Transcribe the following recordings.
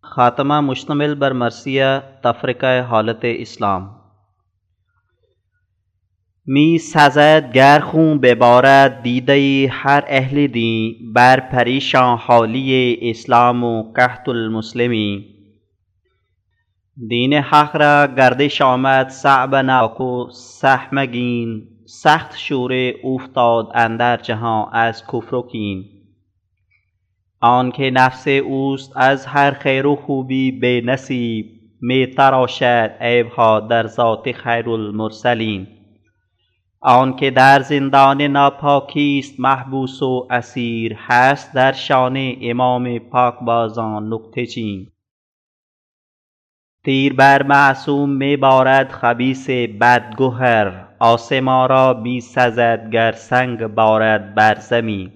खात्मा मुश्तमिल बर मरसिया तफरीक़ा हालत इस्लाम می سزد گر خون ببارد دیده هر اهل دین بر پریشان حالی اسلام و قحط المسلمین. دین حق را گردش آمد صعب ناک و سهمگین، سخت شوره افتاد اندر جهان از کفر و کین. آن که نفس اوست از هر خیر و خوبی به نصیب، می تراشد عیبها در ذات خیر المرسلین. آن که در زندان ناپاکی است محبوس و اسیر، هست در شان امام پاکبازان نکته چین. تیر بر معصوم می بارد خبیث بدگهر، آسمان را می سزد گر سنگ بارد بر زمین.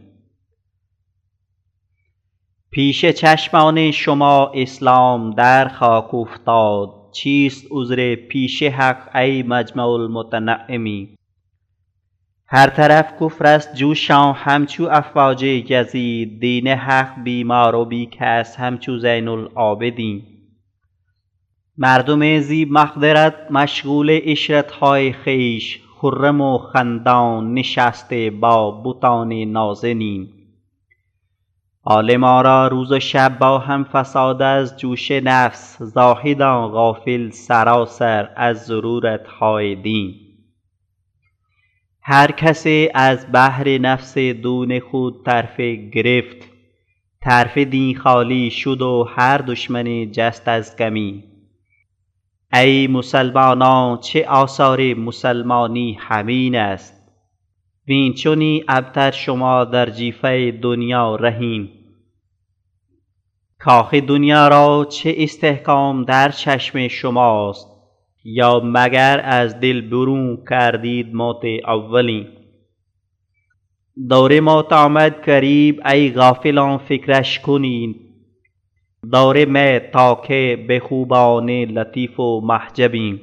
پیش چشمان شما اسلام در خاک افتاد، چیست عذر پیش حق ای مجمع المتنعمین. هر طرف کفر است جوشان همچو افواج یزید، دین حق بیمار و بیکس همچو زین العابدین. مردم ذی مقدرت مشغول عشرتهای خویش، خرم و خندان نشسته با بتان نازنین. عالمان را روز و شب با هم فساد از جوش نفس، زاهدان غافل سراسر از ضرورتهای دین. هر کسی از بحر نفس دون خود طرفه گرفت، طرف دین خالی شد و هر دشمن جست از کمین. ای مسلمانان چه آثار مسلمانی همین است، وین چونی ابتر شما در جیفه دنیا رهین. کاخ دنیا را چه استحکام در چشم شماست، یا مگر از دل برون کردید موت اولین. دور موت آمد قریب ای غافلان فکرش کنید، دور میت تا که به خوبان لطیف و محجبین.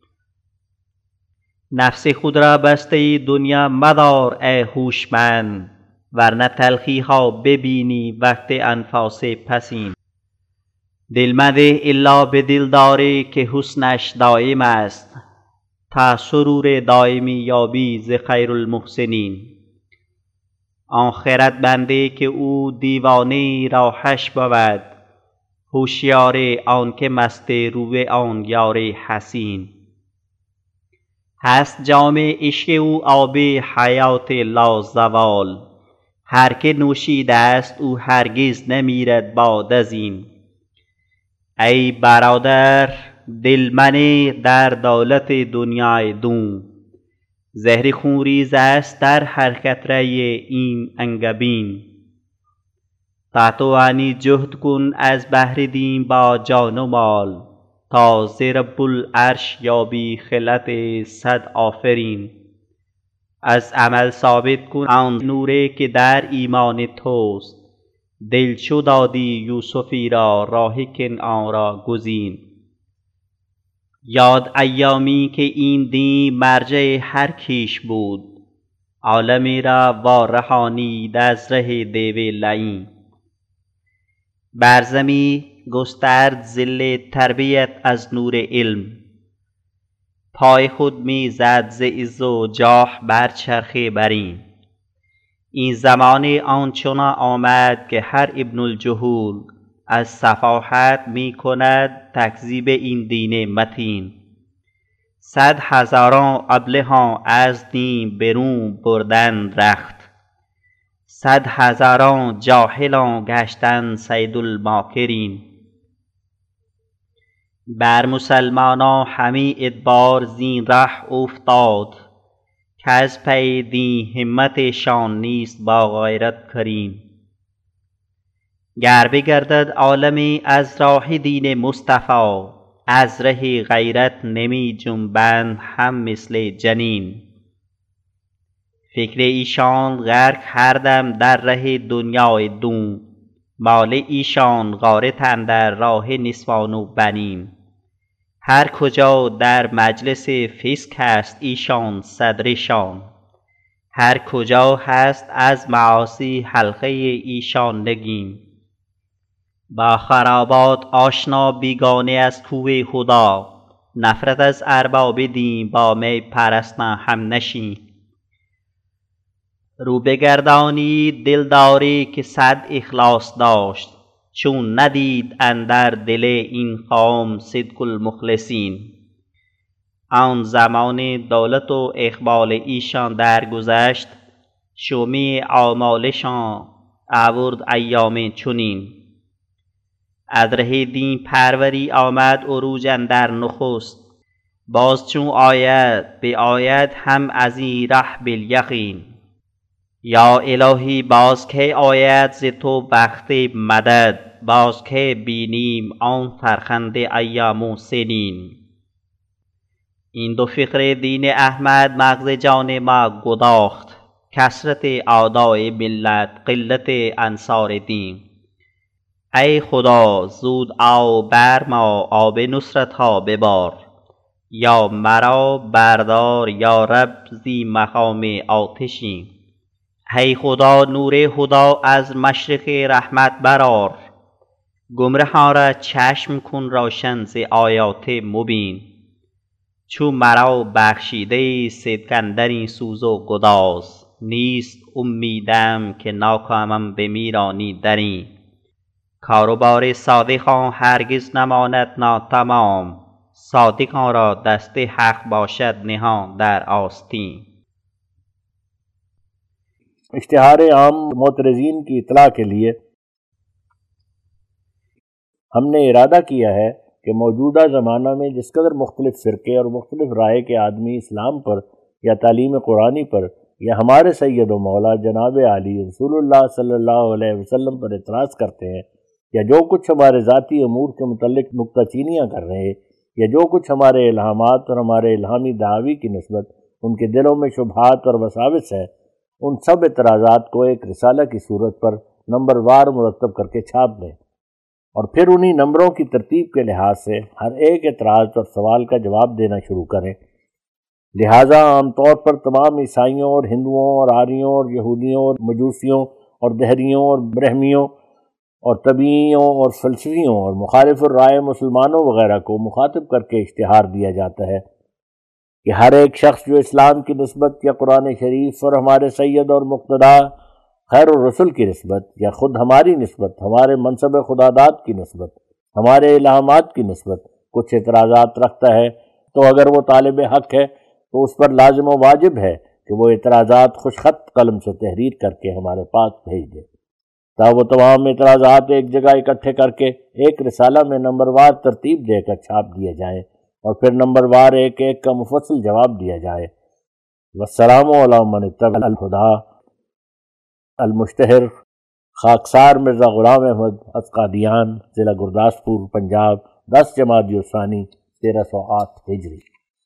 نفس خود را بسته دنیا مدار ای هوشمند، ورنه تلخی ها ببینی وقت انفاس پسین. دل مده الا به دلداری که حسنش دائم است، تا سرور دائمی یابی ز خیر المحسنین. آن خردمندی که او دیوانه راهش بود، هوشیار آن که مست روی آن یار حسین. هست جام عشق او آب حیات لازوال، هر که نوشیده است او هرگز نمیرد بعد از این. ای برادر دل منه در دولت دنیای دوم، زهر خونریز است در هر قطره این انگبین. تاتوانی جهد کن از بحر دین با جان و مال، تا ز رب العرش یابی خلعت صد آفرین. از عمل ثابت کن آن نوری که در ایمان توست، دل چو دادی یوسفی را راه کنعان را گزین. یاد ایامی که این دین مرجع هر کیش بود، عالمی را وارهانید از ره دیو لعین. بر زمین گسترد ظل تربیت از نور علم، پای خود می زد ز عز و جاه بر چرخ برین. این زمان آنچنان آمد که هر ابن الجهول از سفاهت می کند تکذیب این دین متین. 100,000 ابلهان از دین برون بردند رخت، 100,000 جاهلان گشتند صید الماکرین. بر مسلمانان همی ادبار زین ره افتاد، که از پی دین همتشان نیست با غیرت کرین. گر بگردد عالمی از راه دین مصطفی، از ره غیرت نمی جنبند هم مثل جنین. فکر ایشان غرق هر دم در ره دنیای دوم، مال ایشان غارت اندر راه نسوان و بنین. هر کجا در مجلس فسق است ایشان صدرشان، هر کجا هست از معاصی حلقه ایشان نگین. با خرابات آشنا بیگانه از کوه خدا، نفرت از ارباب دین با می پرستن هم نشین. رو بگردانید دلداری که صد اخلاص داشت، چون ندید اندر دل این قوم صدق المخلصین. آن زمان دولت و اقبال ایشان درگذشت، شومی اعمالشان آورد ایام چنین. از ره دین پروری آمد عروج اندر نخست، باز چون آید به آید هم از این ره بالیقین. یا الهی باز کی آید ز تو بخت مدد، باز کی بینیم آن فرخنده ایام و سنین. این دو فقر دین احمد مغز جان ما گداخت، کثرت اعدای ملت قلت انصار دین. ای خدا زود آ بر ما آب نصرت ها ببار، یا مرا بردار یا رب زی مقام آتشین. ای خدا نور هدا از مشرق رحمت برآر، گمرهان را چشم کن روشن ز آیات مبین. چون مرا بخشیده صدق اندر این سوز و گداز، نیست امیدم که ناکامم بمیرانی در این. کار و بار صادقان هرگز نماند ناتمام، صادقان را دست حق باشد نهان در آستین. اشتہار عام معترضین کی اطلاع کے لیے ہم نے ارادہ کیا ہے کہ موجودہ زمانہ میں جس قدر مختلف فرقے اور مختلف رائے کے آدمی اسلام پر یا تعلیم قرآنی پر یا ہمارے سید و مولا جناب عالی رسول اللہ صلی اللہ علیہ وسلم پر اعتراض کرتے ہیں، یا جو کچھ ہمارے ذاتی امور کے متعلق نکتہ چینیاں کر رہے ہیں، یا جو کچھ ہمارے الہامات اور ہمارے الہامی دعاوی کی نسبت ان کے دلوں میں شبہات اور وساوس ہے، ان سب اعتراضات کو ایک رسالہ کی صورت پر نمبر وار مرتب کر کے چھاپ دیں، اور پھر انہی نمبروں کی ترتیب کے لحاظ سے ہر ایک اعتراض اور سوال کا جواب دینا شروع کریں۔ لہٰذا عام طور پر تمام عیسائیوں اور ہندوؤں اور آریوں اور یہودیوں اور مجوسیوں اور دہریوں اور برہمیوں اور طبیعیوں اور فلسفیوں اور مخالف الرائے مسلمانوں وغیرہ کو مخاطب کر کے اشتہار دیا جاتا ہے کہ ہر ایک شخص جو اسلام کی نسبت یا قرآن شریف اور ہمارے سید اور مقتدیٰ خیر الرسل کی نسبت یا خود ہماری نسبت، ہمارے منصب خداداد کی نسبت، ہمارے الہامات کی نسبت کچھ اعتراضات رکھتا ہے، تو اگر وہ طالب حق ہے تو اس پر لازم و واجب ہے کہ وہ اعتراضات خوش خط قلم سے تحریر کر کے ہمارے پاس بھیج دے، تا وہ تمام اعتراضات ایک جگہ اکٹھے کر کے ایک رسالہ میں نمبر وار ترتیب دے کر چھاپ دیے جائیں، اور پھر نمبر وار ایک ایک کا مفصل جواب دیا جائے۔ والسلام علی من اتبع الہدی۔ المشتہر خاکسار مرزا غلام احمد از قادیان، ضلع گرداسپور، پنجاب، 10 جمادی الثانی 1308 ہجری۔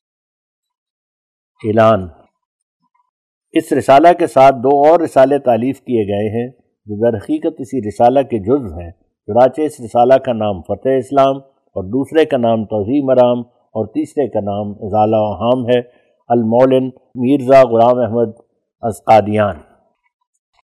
اعلان: اس رسالہ کے ساتھ 2 اور رسالے تالیف کیے گئے ہیں جو در حقیقت اسی رسالہ کے جزو ہیں، چنانچہ اس رسالہ کا نام فتح اسلام اور دوسرے کا نام توضیح مرام اور تیسرے کا نام ازالہ اوہام ہے۔ المولن میرزا غلام احمد از قادیان۔